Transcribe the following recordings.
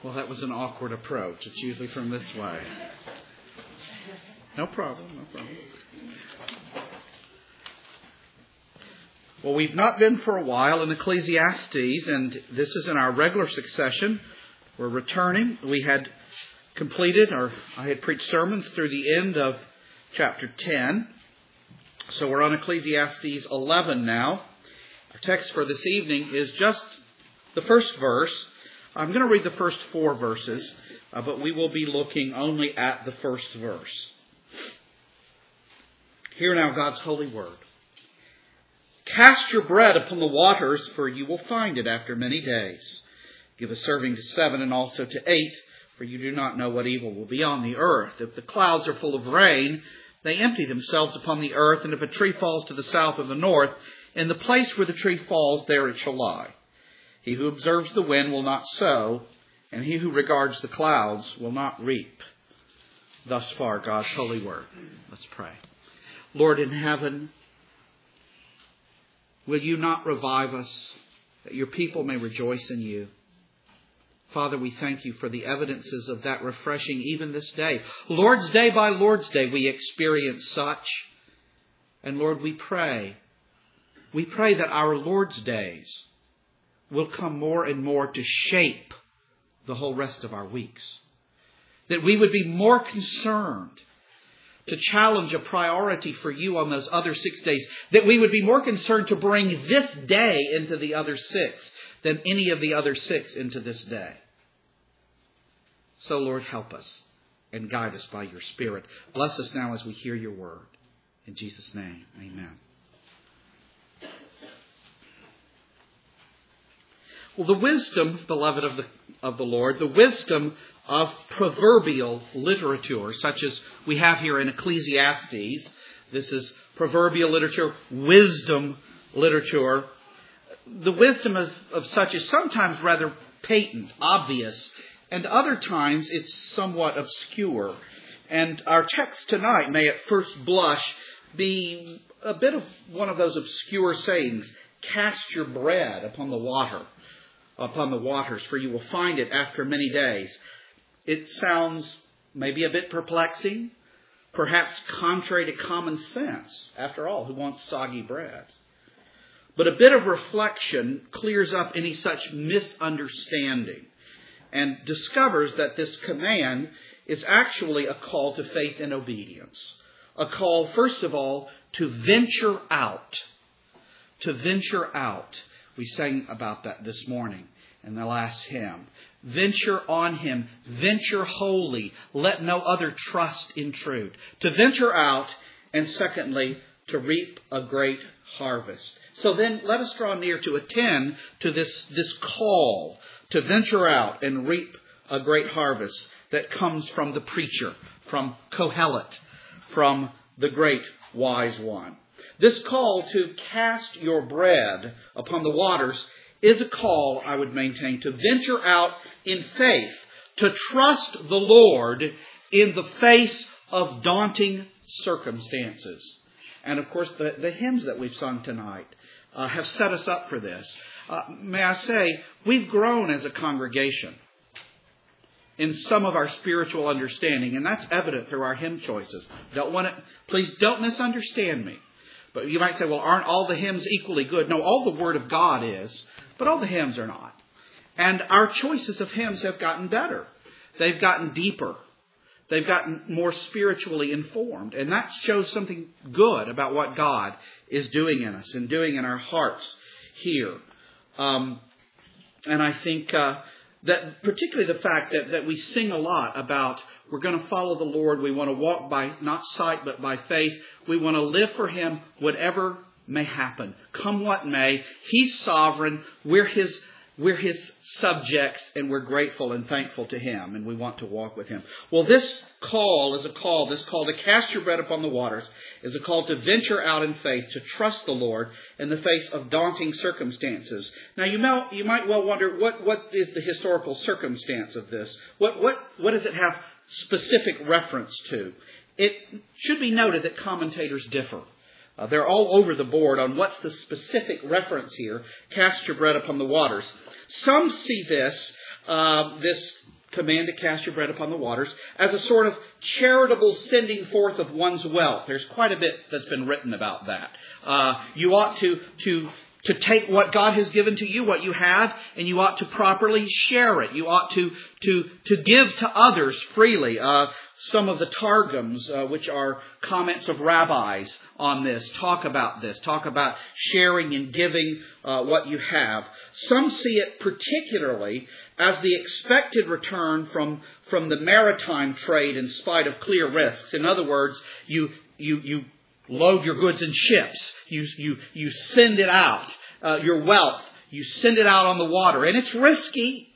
Well, that was an awkward approach. It's usually from this way. No problem. Well, we've not been for a while in Ecclesiastes, and this is in our regular succession. We're returning. We had completed, or I had preached sermons through the end of chapter 10. So we're on Ecclesiastes 11 now. Our text for this evening is just the first verse. I'm going to read the first 4 verses, but we will be looking only at the first verse. Hear now God's holy word. Cast your bread upon the waters, for you will find it after many days. Give a serving to 7 and also to 8, for you do not know what evil will be on the earth. If the clouds are full of rain, they empty themselves upon the earth, and if a tree falls to the south or the north, in the place where the tree falls, there it shall lie. He who observes the wind will not sow, and he who regards the clouds will not reap. Thus far, God's holy word. Let's pray. Lord in heaven, will you not revive us, that your people may rejoice in you? Father, we thank you for the evidences of that refreshing even this day. Lord's Day by Lord's Day we experience such. And Lord, we pray that our Lord's days will come more and more to shape the whole rest of our weeks. That we would be more concerned to challenge a priority for you on those other 6 days. That we would be more concerned to bring this day into the other 6 than any of the other 6 into this day. So Lord, help us and guide us by your Spirit. Bless us now as we hear your word. In Jesus' name, amen. Well, the wisdom, beloved of the Lord, the wisdom of proverbial literature, such as we have here in Ecclesiastes. This is proverbial literature, wisdom literature. The wisdom of such is sometimes rather patent, obvious, and other times it's somewhat obscure. And our text tonight may at first blush be a bit of one of those obscure sayings. Cast your bread upon the waters, for you will find it after many days. It sounds maybe a bit perplexing, perhaps contrary to common sense. After all, who wants soggy bread? But a bit of reflection clears up any such misunderstanding and discovers that this command is actually a call to faith and obedience. A call, first of all, to venture out. To venture out. We sang about that this morning in the last hymn. Venture on him. Venture wholly. Let no other trust intrude. To venture out, and secondly, to reap a great harvest. So then let us draw near to attend to this call to venture out and reap a great harvest that comes from the preacher, from Kohelet, from the great wise one. This call to cast your bread upon the waters is a call, I would maintain, to venture out in faith, to trust the Lord in the face of daunting circumstances. And of course, the hymns that we've sung tonight have set us up for this. May I say, we've grown as a congregation in some of our spiritual understanding, and that's evident through our hymn choices. Please don't misunderstand me. But you might say, well, aren't all the hymns equally good? No, all the Word of God is, but all the hymns are not. And our choices of hymns have gotten better. They've gotten deeper. They've gotten more spiritually informed. And that shows something good about what God is doing in us and doing in our hearts here. And I think that particularly the fact that we sing a lot about we're going to follow the Lord. We want to walk by not sight but by faith. We want to live for Him whatever may happen. Come what may. He's sovereign. We're His subjects, and we're grateful and thankful to Him, and we want to walk with Him. Well, this call to cast your bread upon the waters, is a call to venture out in faith, to trust the Lord in the face of daunting circumstances. Now, you might well wonder, what is the historical circumstance of this? What does it have specific reference to? It should be noted that commentators differ. They're all over the board on what's the specific reference here. Cast your bread upon the waters. Some see this command to cast your bread upon the waters, as a sort of charitable sending forth of one's wealth. There's quite a bit that's been written about that. You ought to take what God has given to you, what you have, and you ought to properly share it. You ought to give to others freely. Some of the Targums, which are comments of rabbis on this, talk about this. Talk about sharing and giving what you have. Some see it particularly as the expected return from the maritime trade in spite of clear risks. In other words, you load your goods in ships. You send it out. Your wealth, you send it out on the water. And it's risky.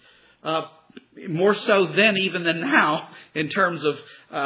More so then even than now in terms of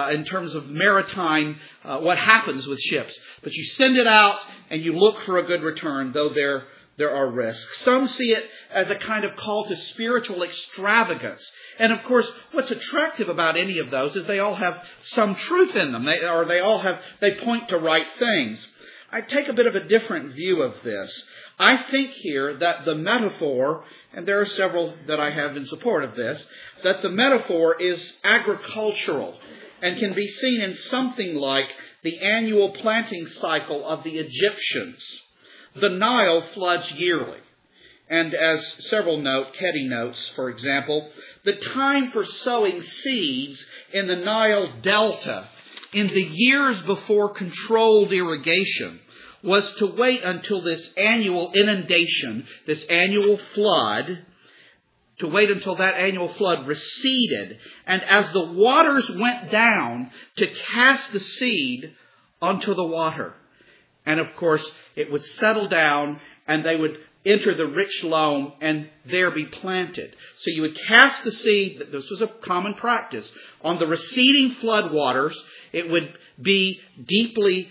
maritime, what happens with ships. But you send it out and you look for a good return, though there are risks. Some see it as a kind of call to spiritual extravagance. And of course, what's attractive about any of those is they all have some truth in them. They point to right things. I take a bit of a different view of this. I think here that the metaphor, and there are several that I have in support of this, that the metaphor is agricultural and can be seen in something like the annual planting cycle of the Egyptians. The Nile floods yearly. And as several note, Ketty notes, for example, the time for sowing seeds in the Nile Delta in the years before controlled irrigation was to wait until this annual inundation, this annual flood, to wait until that annual flood receded, and as the waters went down, to cast the seed onto the water. And of course, it would settle down, and they would enter the rich loam and there be planted. So you would cast the seed, this was a common practice, on the receding floodwaters. It would be deeply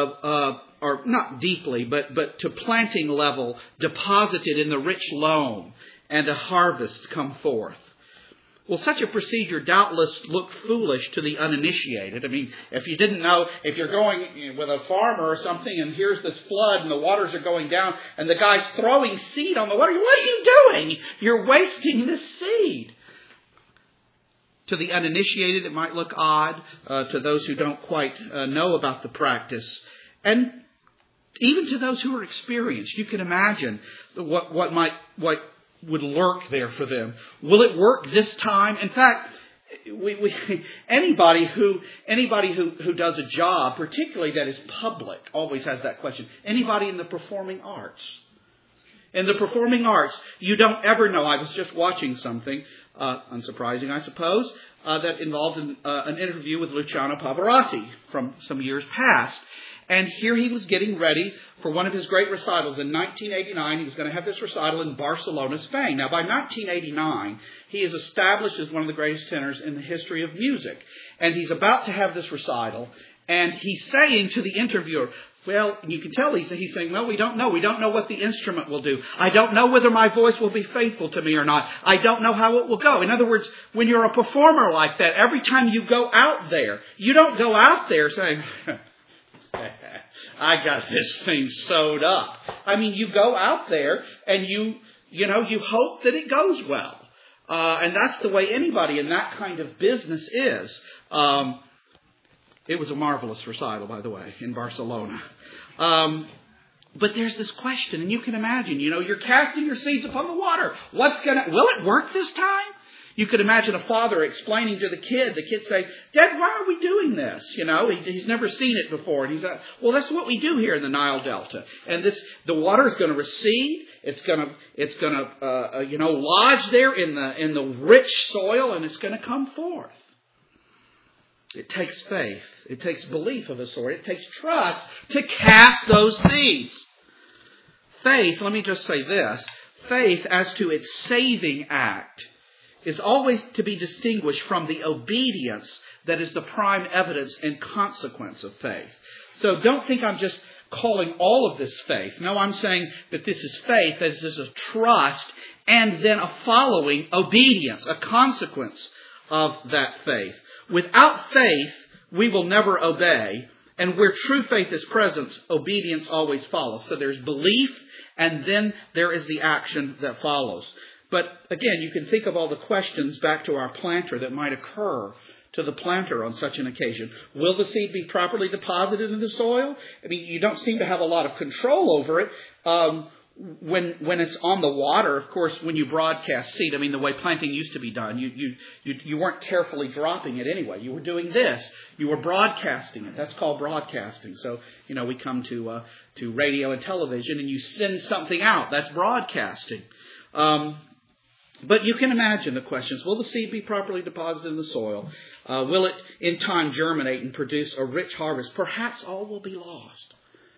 or not deeply, but to planting level, deposited in the rich loam, and a harvest come forth. Well, such a procedure doubtless looked foolish to the uninitiated. I mean, if you didn't know, if you're going with a farmer or something, and here's this flood, and the waters are going down, and the guy's throwing seed on the water, what are you doing? You're wasting the seed. To the uninitiated, it might look odd. To those who don't quite know about the practice. And even to those who are experienced, you can imagine what would lurk there for them. Will it work this time? In fact, anybody who does a job, particularly that is public, always has that question. Anybody in the performing arts? In the performing arts, you don't ever know. I was just watching something, unsurprising, I suppose, that involved an interview with Luciano Pavarotti from some years past. And here he was getting ready for one of his great recitals. In 1989, he was going to have this recital in Barcelona, Spain. Now, by 1989, he is established as one of the greatest tenors in the history of music. And he's about to have this recital. And he's saying to the interviewer, well, you can tell he's saying, well, we don't know. We don't know what the instrument will do. I don't know whether my voice will be faithful to me or not. I don't know how it will go. In other words, when you're a performer like that, every time you go out there, you don't go out there saying, I got this thing sewed up. I mean, you go out there and you hope that it goes well. And that's the way anybody in that kind of business is. It was a marvelous recital, by the way, in Barcelona. But there's this question, and you can imagine, you're casting your seeds upon the water. Will it work this time? You could imagine a father explaining to the kid saying, Dad, why are we doing this? He's never seen it before. And he's like, well, that's what we do here in the Nile Delta. And the water is going to recede. It's going to lodge there in the rich soil, and it's going to come forth. It takes faith. It takes belief of a sort. It takes trust to cast those seeds. Faith, let me just say this, faith as to its saving act is always to be distinguished from the obedience that is the prime evidence and consequence of faith. So don't think I'm just calling all of this faith. No, I'm saying that this is faith, that this is a trust, and then a following obedience, a consequence of that faith. Without faith, we will never obey. And where true faith is present, obedience always follows. So there's belief, and then there is the action that follows. But again, you can think of all the questions back to our planter that might occur to the planter on such an occasion. Will the seed be properly deposited in the soil? I mean, you don't seem to have a lot of control over it. When it's on the water, of course, when you broadcast seed, I mean, the way planting used to be done, you weren't carefully dropping it anyway. You were doing this. You were broadcasting it. That's called broadcasting. So, we come to radio and television and you send something out. That's broadcasting. But you can imagine the questions. Will the seed be properly deposited in the soil? Will it in time germinate and produce a rich harvest? Perhaps all will be lost.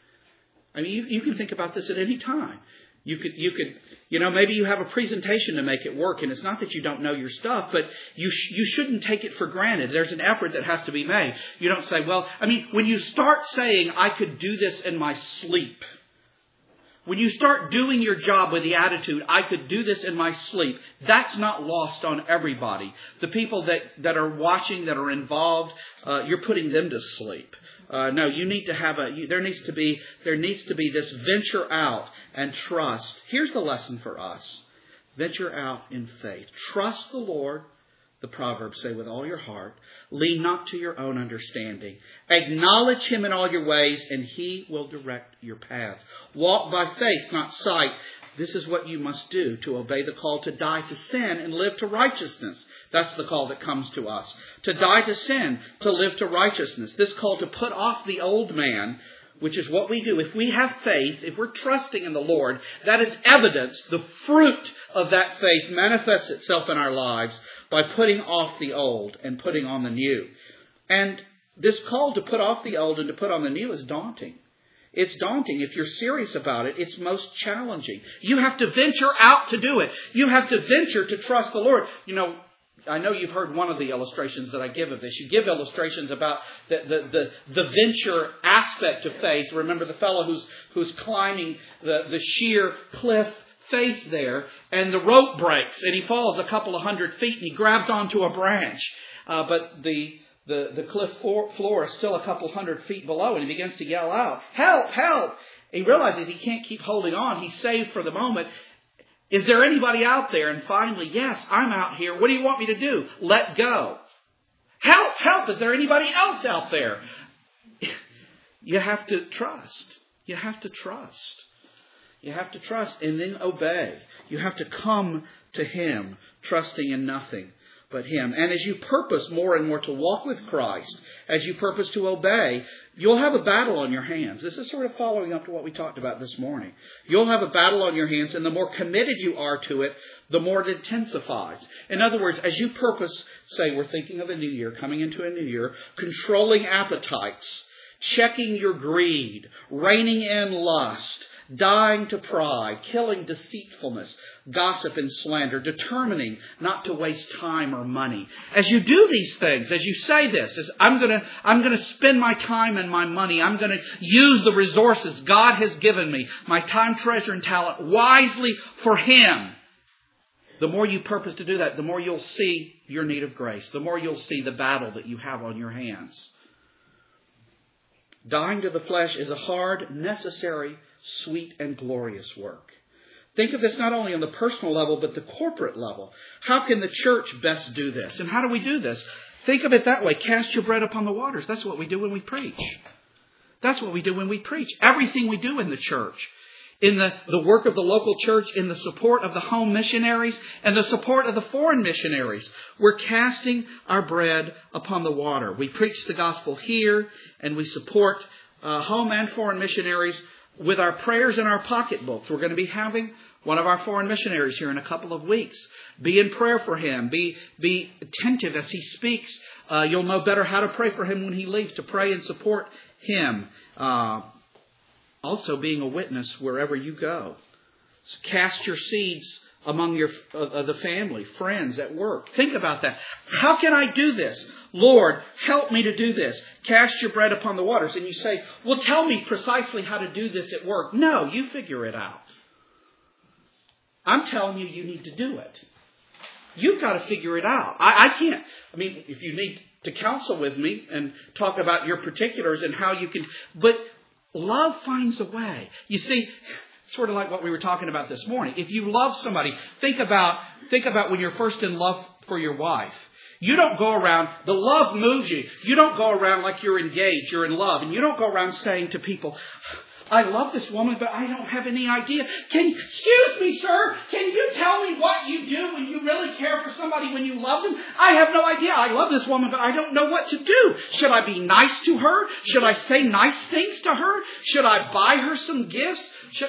I mean, you can think about this at any time. You could, maybe you have a presentation to make it work, and it's not that you don't know your stuff, but you shouldn't take it for granted. There's an effort that has to be made. You don't say, when you start saying, I could do this in my sleep, when you start doing your job with the attitude, I could do this in my sleep, that's not lost on everybody. The people that are watching, that are involved, you're putting them to sleep. No, you need to have there needs to be this venture out and trust. Here's the lesson for us. Venture out in faith. Trust the Lord. The Proverbs say, with all your heart. Lean not to your own understanding. Acknowledge Him in all your ways, and He will direct your paths. Walk by faith, not sight. This is what you must do to obey the call to die to sin and live to righteousness. That's the call that comes to us. To die to sin, to live to righteousness. This call to put off the old man, which is what we do. If we have faith, if we're trusting in the Lord, that is evidence. The fruit of that faith manifests itself in our lives by putting off the old and putting on the new. And this call to put off the old and to put on the new is daunting. It's daunting. If you're serious about it, it's most challenging. You have to venture out to do it. You have to venture to trust the Lord. I know you've heard one of the illustrations that I give of this. You give illustrations about the venture aspect of faith. Remember the fellow who's climbing the sheer cliff face there, and the rope breaks, and he falls a couple of 100 feet, and he grabs onto a branch. But the cliff floor is still a couple 100 feet below, and he begins to yell out, "Help! Help!" He realizes he can't keep holding on. He's saved for the moment. Is there anybody out there? And finally, yes, I'm out here. What do you want me to do? Let go. Help! Help! Is there anybody else out there? You have to trust. You have to trust. You have to trust and then obey. You have to come to Him, trusting in nothing but Him. And as you purpose more and more to walk with Christ, as you purpose to obey, you'll have a battle on your hands. This is sort of following up to what we talked about this morning. You'll have a battle on your hands, and the more committed you are to it, the more it intensifies. In other words, as you purpose, say we're thinking of a new year, coming into a new year, controlling appetites, checking your greed, reining in lust, dying to pride, killing deceitfulness, gossip and slander, determining not to waste time or money. As you do these things, as you say this, as I'm going to spend my time and my money, I'm going to use the resources God has given me, my time, treasure, and talent wisely for Him. The more you purpose to do that, the more you'll see your need of grace. The more you'll see the battle that you have on your hands. Dying to the flesh is a hard, necessary, sweet and glorious work. Think of this not only on the personal level, but the corporate level. How can the church best do this? And how do we do this? Think of it that way. Cast your bread upon the waters. That's what we do when we preach. That's what we do when we preach. Everything we do in the church, in the work of the local church, in the support of the home missionaries, and the support of the foreign missionaries, we're casting our bread upon the water. We preach the gospel here, and we support home and foreign missionaries with our prayers in our pocketbooks. We're going to be having one of our foreign missionaries here in a couple of weeks. Be in prayer for him. Be attentive as he speaks. You'll know better how to pray for him when he leaves, to pray and support him. Also being a witness wherever you go. So cast your seeds among the family, friends, at work. Think about that. How can I do this? Lord, help me to do this. Cast your bread upon the waters. And you say, well, tell me precisely how to do this at work. No, you figure it out. I'm telling you, you need to do it. You've got to figure it out. I can't. I mean, if you need to counsel with me and talk about your particulars and how you can, but love finds a way. You see, sort of like what we were talking about this morning. If you love somebody, think about when you're first in love for your wife. You don't go around, the love moves you. You don't go around like you're engaged, you're in love. And you don't go around saying to people, I love this woman, but I don't have any idea. Excuse me, sir, can you tell me what you do when you really care for somebody, when you love them? I have no idea. I love this woman, but I don't know what to do. Should I be nice to her? Should I say nice things to her? Should I buy her some gifts?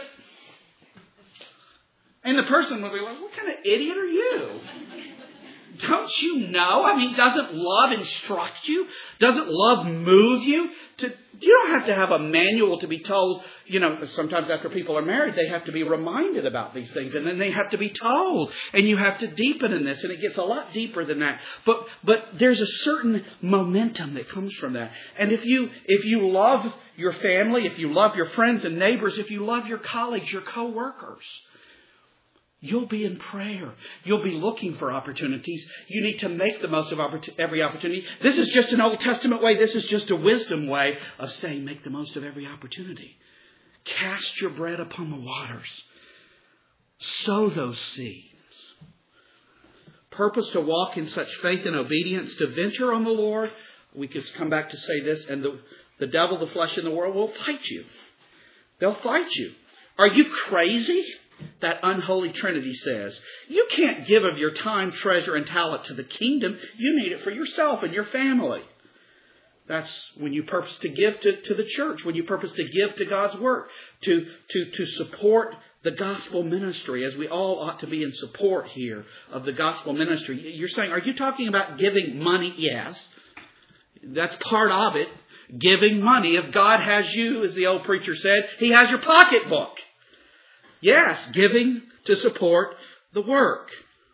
And the person will be like, what kind of idiot are you? Don't you know? I mean, doesn't love instruct you? Doesn't love move you? You don't have to have a manual to be told. Sometimes after people are married, they have to be reminded about these things. And then they have to be told. And you have to deepen in this. And it gets a lot deeper than that. But there's a certain momentum that comes from that. And if you love your family, if you love your friends and neighbors, if you love your colleagues, your co-workers, you'll be in prayer. You'll be looking for opportunities. You need to make the most of every opportunity. This is just an Old Testament way. This is just a wisdom way of saying make the most of every opportunity. Cast your bread upon the waters. Sow those seeds. Purpose to walk in such faith and obedience, to venture on the Lord. We could come back to say this, and the devil, the flesh, and the world will fight you. They'll fight you. Are you crazy? That unholy Trinity says, you can't give of your time, treasure, and talent to the kingdom. You need it for yourself and your family. That's when you purpose to give to the church, when you purpose to give to God's work, to support the gospel ministry, as we all ought to be in support here of the gospel ministry. You're saying, are you talking about giving money? Yes. That's part of it. Giving money. If God has you, as the old preacher said, He has your pocketbook. Yes, giving to support the work.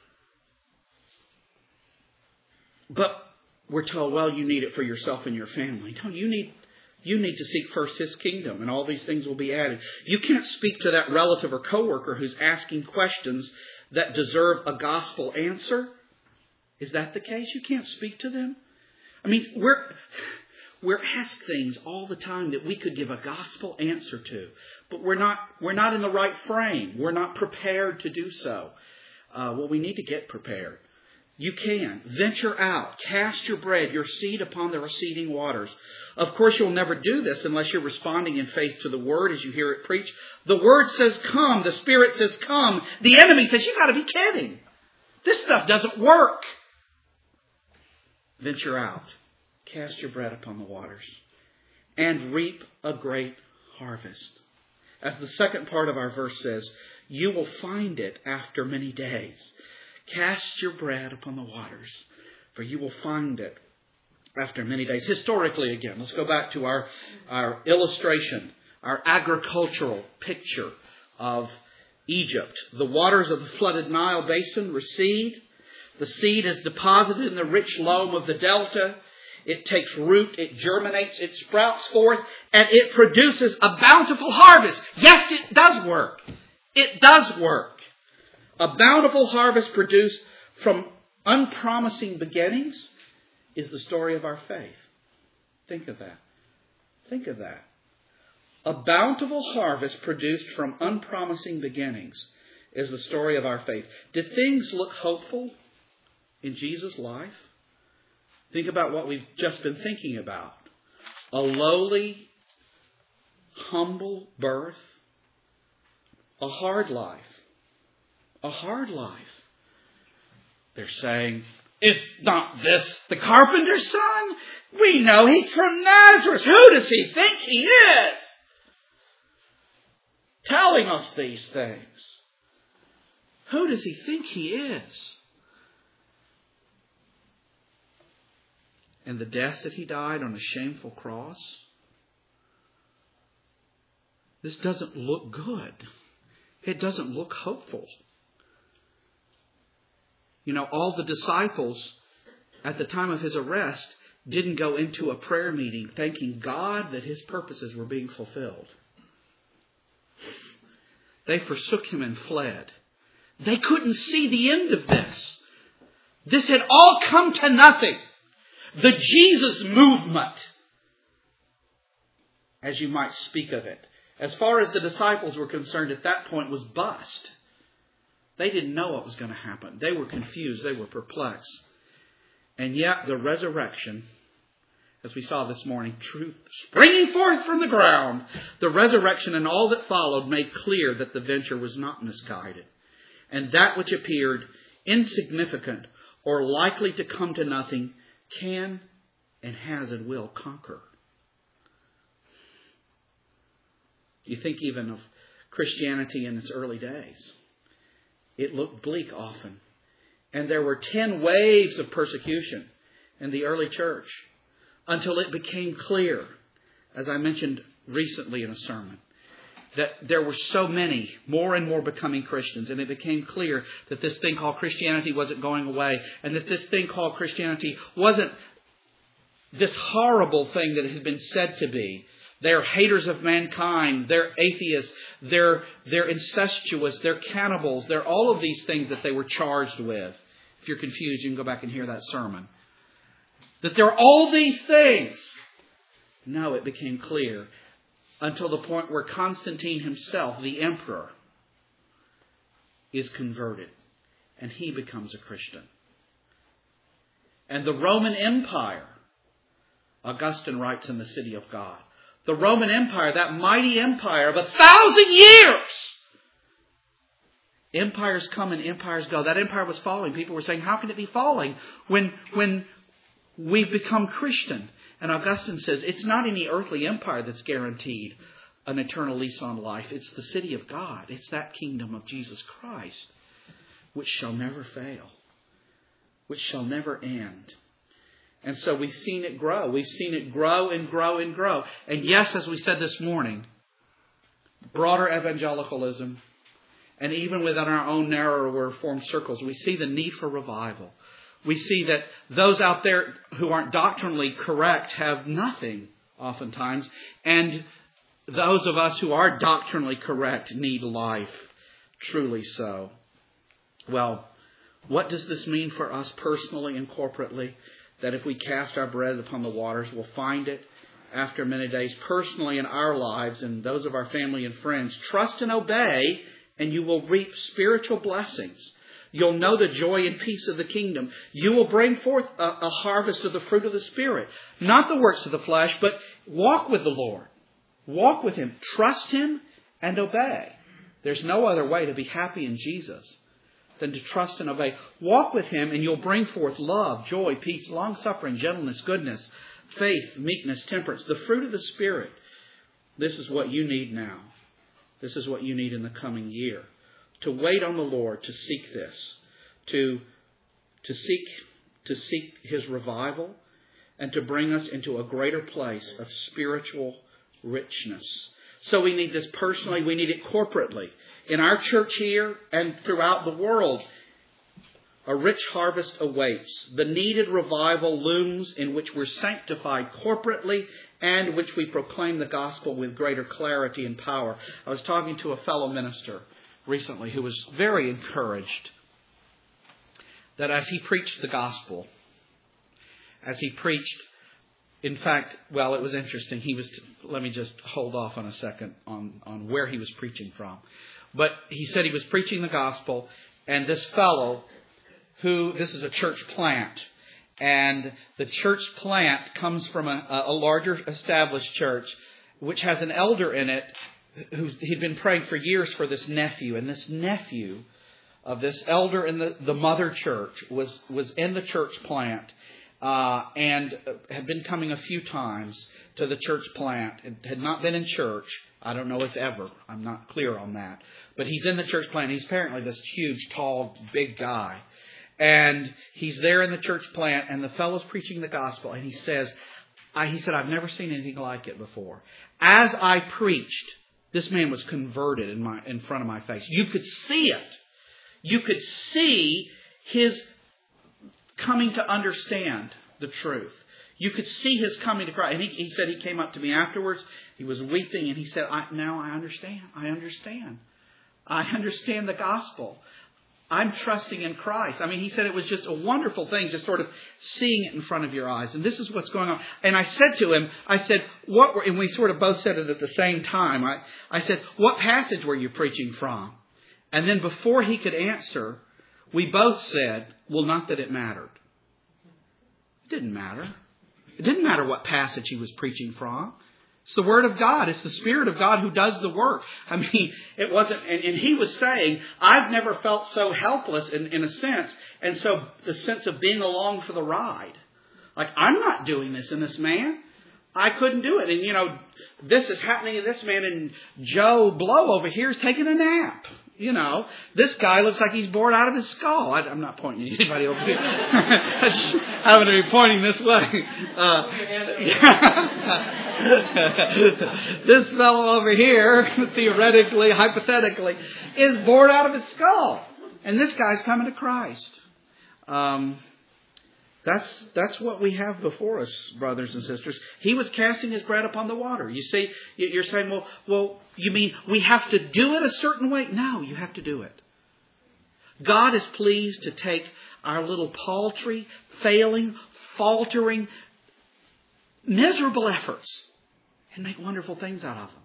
But we're told, well, you need it for yourself and your family. No, you need to seek first His kingdom, and all these things will be added. You can't speak to that relative or coworker who's asking questions that deserve a gospel answer. Is that the case? You can't speak to them? I mean, we're asked things all the time that we could give a gospel answer to, but we're not in the right frame. We're not prepared to do so. Well, we need to get prepared. You can. Venture out. Cast your bread, your seed upon the receding waters. Of course, you'll never do this unless you're responding in faith to the Word as you hear it preached. The Word says come. The Spirit says come. The enemy says, you got to be kidding. This stuff doesn't work. Venture out. Cast your bread upon the waters and reap a great harvest. As the second part of our verse says, you will find it after many days. Cast your bread upon the waters, for you will find it after many days. Historically, again, let's go back to our illustration, our agricultural picture of Egypt. The waters of the flooded Nile basin recede. The seed is deposited in the rich loam of the delta. It takes root, it germinates, it sprouts forth, and it produces a bountiful harvest. Yes, it does work. It does work. A bountiful harvest produced from unpromising beginnings is the story of our faith. Think of that. Think of that. A bountiful harvest produced from unpromising beginnings is the story of our faith. Did things look hopeful in Jesus' life? Think about what we've just been thinking about. A lowly, humble birth. A hard life. A hard life. They're saying, if not this, the carpenter's son? We know he's from Nazareth. Who does he think he is? Telling us these things. Who does he think he is? And the death that he died on a shameful cross. This doesn't look good. It doesn't look hopeful. You know, all the disciples at the time of his arrest didn't go into a prayer meeting thanking God that his purposes were being fulfilled. They forsook him and fled. They couldn't see the end of this. This had all come to nothing. The Jesus movement, as you might speak of it, as far as the disciples were concerned at that point, was bust. They didn't know what was going to happen. They were confused. They were perplexed. And yet the resurrection, as we saw this morning, truth springing forth from the ground, the resurrection and all that followed made clear that the venture was not misguided. And that which appeared insignificant or likely to come to nothing can and has and will conquer. You think even of Christianity in its early days. It looked bleak often. And there were 10 waves of persecution in the early church until it became clear, as I mentioned recently in a sermon, that there were so many, more and more becoming Christians, and it became clear that this thing called Christianity wasn't going away, and that this thing called Christianity wasn't this horrible thing that it had been said to be. They're haters of mankind, they're atheists, they're incestuous, they're cannibals, they're all of these things that they were charged with. If you're confused, you can go back and hear that sermon. That there are all these things. No, it became clear until the point where Constantine himself, the emperor, is converted and he becomes a Christian. And the Roman Empire, Augustine writes in The City of God, the Roman Empire, that mighty empire of 1,000 years. Empires come and empires go. That empire was falling. People were saying, how can it be falling when we've become Christian? And Augustine says, it's not any earthly empire that's guaranteed an eternal lease on life. It's the city of God. It's that kingdom of Jesus Christ, which shall never fail, which shall never end. And so we've seen it grow. We've seen it grow and grow and grow. And yes, as we said this morning, broader evangelicalism, and even within our own narrower Reformed circles, we see the need for revival. We see that those out there who aren't doctrinally correct have nothing, oftentimes. And those of us who are doctrinally correct need life. Truly so. Well, what does this mean for us personally and corporately? That if we cast our bread upon the waters, we'll find it after many days personally in our lives and those of our family and friends. Trust and obey, and you will reap spiritual blessings. You'll know the joy and peace of the kingdom. You will bring forth a harvest of the fruit of the Spirit. Not the works of the flesh, but walk with the Lord. Walk with Him. Trust Him and obey. There's no other way to be happy in Jesus than to trust and obey. Walk with Him and you'll bring forth love, joy, peace, long-suffering, gentleness, goodness, faith, meekness, temperance, the fruit of the Spirit. This is what you need now. This is what you need in the coming year. To wait on the Lord, to seek this, to seek His revival, and to bring us into a greater place of spiritual richness. So we need this personally, we need it corporately. In our church here and throughout the world, a rich harvest awaits. The needed revival looms in which we're sanctified corporately and which we proclaim the gospel with greater clarity and power. I was talking to a fellow minister recently who was very encouraged that as he preached the gospel, in fact, well, it was interesting. Let me just hold off on a second on where he was preaching from. But he said he was preaching the gospel, and this fellow, this is a church plant, and the church plant comes from a larger established church, which has an elder in it he'd been praying for years for this nephew, and this nephew of this elder in the mother church was in the church plant and had been coming a few times to the church plant and had not been in church. I don't know if ever. I'm not clear on that. But he's in the church plant. He's apparently this huge, tall, big guy. And he's there in the church plant, and the fellow's preaching the gospel, and he said, I've never seen anything like it before. As I preached, this man was converted in front of my face. You could see it. You could see his coming to understand the truth. You could see his coming to Christ. And he said he came up to me afterwards. He was weeping and he said, now I understand. I understand the gospel. I'm trusting in Christ. I mean, he said it was just a wonderful thing, just sort of seeing it in front of your eyes. And this is what's going on. And I said to him, and we sort of both said it at the same time. I said, what passage were you preaching from? And then before he could answer, we both said, well, not that it mattered. It didn't matter. It didn't matter what passage he was preaching from. It's the Word of God. It's the Spirit of God who does the work. I mean, it wasn't, and he was saying, I've never felt so helpless in a sense, and so the sense of being along for the ride. Like, I'm not doing this in this man. I couldn't do it. And, this is happening in this man, and Joe Blow over here is taking a nap. This guy looks like he's bored out of his skull. I'm not pointing at anybody over here. I just happen to be pointing this way. This fellow over here, theoretically, hypothetically, is bored out of his skull. And this guy's coming to Christ. That's what we have before us, brothers and sisters. He was casting his bread upon the water. You see, you're saying, well, you mean we have to do it a certain way? No, you have to do it. God is pleased to take our little paltry, failing, faltering, miserable efforts and make wonderful things out of them.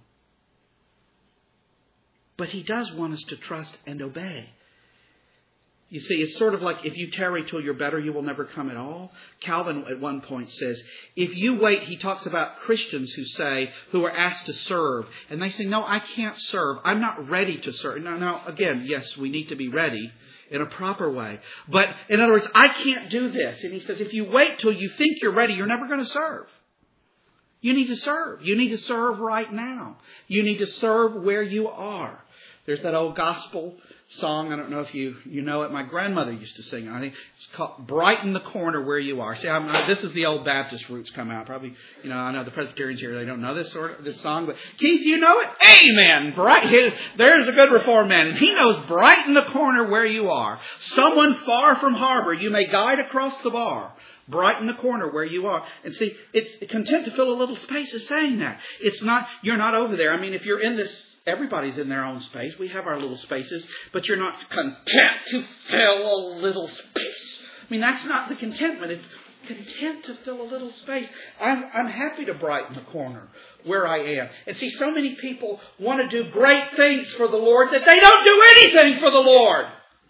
But He does want us to trust and obey. You see, it's sort of like if you tarry till you're better, you will never come at all. Calvin at one point says, if you wait, he talks about Christians who are asked to serve. And they say, no, I can't serve. I'm not ready to serve. Now, again, yes, we need to be ready in a proper way. But in other words, I can't do this. And he says, if you wait till you think you're ready, you're never going to serve. You need to serve. You need to serve right now. You need to serve where you are. There's that old gospel song. I don't know if you know it. My grandmother used to sing it. I think it's called "Brighten the Corner Where You Are." See, this is the old Baptist roots come out. Probably, I know the Presbyterians here, they don't know this song. But Keith, you know it? Amen. There's a good Reformed man, and he knows "Brighten the Corner Where You Are." Someone far from harbor, you may guide across the bar. Brighten the corner where you are. And see, it's content to fill a little space is saying that. You're not over there. I mean, if you're in this, everybody's in their own space. We have our little spaces, but you're not content to fill a little space. I mean, that's not the contentment. It's content to fill a little space. I'm happy to brighten the corner where I am. And see, so many people want to do great things for the Lord that they don't do anything for the Lord.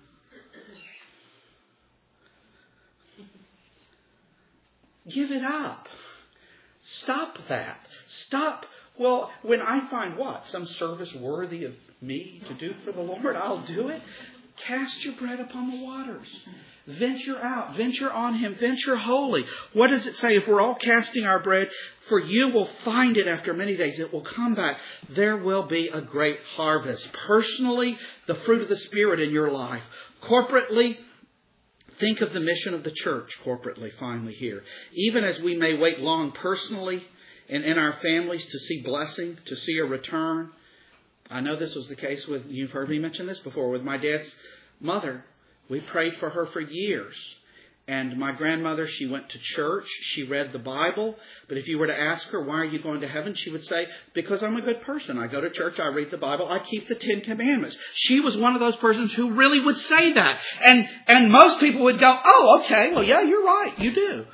Give it up. Stop that. Stop. Well, when I find some service worthy of me to do for the Lord, I'll do it. Cast your bread upon the waters. Venture out. Venture on Him. Venture wholly. What does it say? If we're all casting our bread, for you will find it after many days. It will come back. There will be a great harvest. Personally, the fruit of the Spirit in your life. Corporately, think of the mission of the church corporately, finally here. Even as we may wait long personally and in our families to see blessing, to see a return. I know this was the case you've heard me mention this before, with my dad's mother. We prayed for her for years. And my grandmother, she went to church, she read the Bible. But if you were to ask her, why are you going to heaven? She would say, because I'm a good person. I go to church, I read the Bible, I keep the 10 Commandments. She was one of those persons who really would say that. And most people would go, oh, okay, well, yeah, you're right, you do.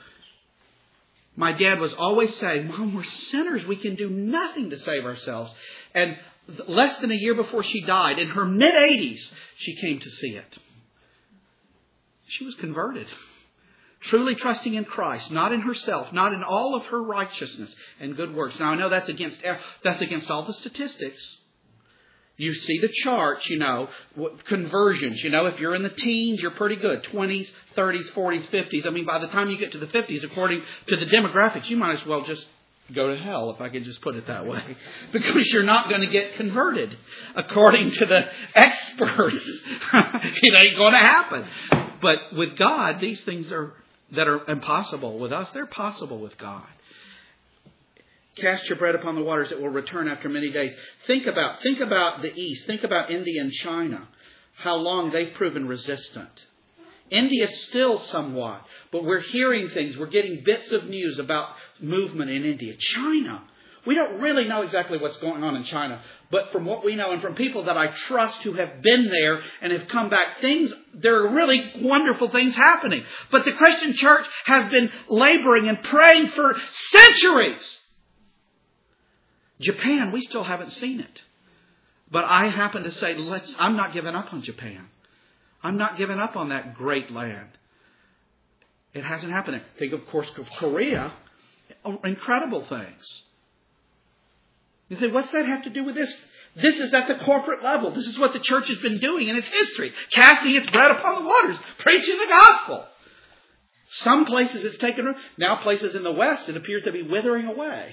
My dad was always saying, Mom, we're sinners. We can do nothing to save ourselves. And less than a year before she died, in her mid-80s, she came to see it. She was converted. Truly trusting in Christ, not in herself, not in all of her righteousness and good works. Now, I know that's against all the statistics. You see the charts, conversions. If you're in the teens, you're pretty good. 20s, 30s, 40s, 50s. I mean, by the time you get to the 50s, according to the demographics, you might as well just go to hell, if I could just put it that way. Because you're not going to get converted. According to the experts, it ain't going to happen. But with God, these things that are impossible with us, they're possible with God. Cast your bread upon the waters, it will return after many days. Think about the East. Think about India and China. How long they've proven resistant. India still somewhat, but we're hearing things. We're getting bits of news about movement in India. China, We don't really know exactly what's going on in China. But from what we know and from people that I trust who have been there and have come back, there are really wonderful things happening. But the Christian church has been laboring and praying for centuries. Japan, we still haven't seen it. But I happen to say, I'm not giving up on Japan. I'm not giving up on that great land. It hasn't happened. Think, of course, of Korea. Incredible things. You say, what's that have to do with this? This is at the corporate level. This is what the church has been doing in its history. Casting its bread upon the waters. Preaching the gospel. Some places it's taken root. Now places in the West it appears to be withering away.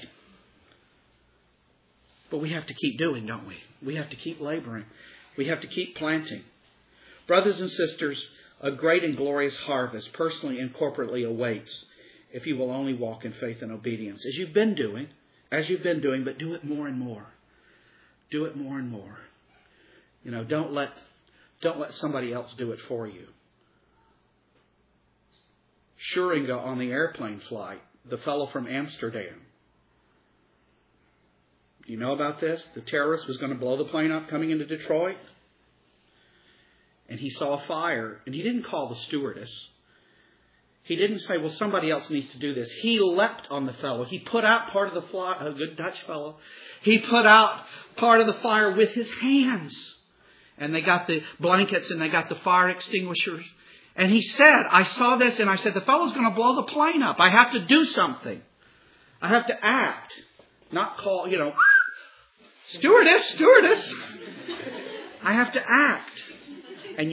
But we have to keep doing, don't we? We have to keep laboring. We have to keep planting. Brothers and sisters, a great and glorious harvest, personally and corporately, awaits if you will only walk in faith and obedience. As you've been doing, but do it more and more. Do it more and more. Don't let somebody else do it for you. Scheringa on the airplane flight, the fellow from Amsterdam. You know about this? The terrorist was going to blow the plane up coming into Detroit. And he saw a fire. And he didn't call the stewardess. He didn't say, well, somebody else needs to do this. He leapt on the fellow. He put out part of the fire. A good Dutch fellow. He put out part of the fire with his hands. And they got the blankets and they got the fire extinguishers. And he said, I saw this and I said, the fellow's going to blow the plane up. I have to do something. I have to act. Not call, stewardess. I have to act. And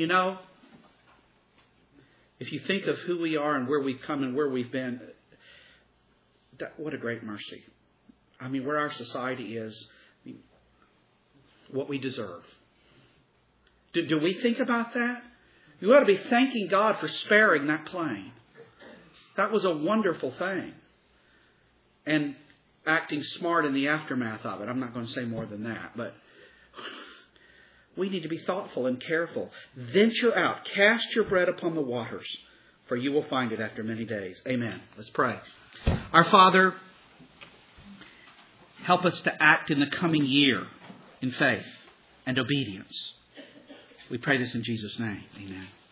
if you think of who we are and where we've come and where we've been, what a great mercy. Where our society is, what we deserve. Do we think about that? You ought to be thanking God for sparing that plane. That was a wonderful thing. And acting smart in the aftermath of it. I'm not going to say more than that, but we need to be thoughtful and careful. Venture out. Cast your bread upon the waters, for you will find it after many days. Amen. Let's pray. Our Father, help us to act in the coming year in faith and obedience. We pray this in Jesus' name. Amen.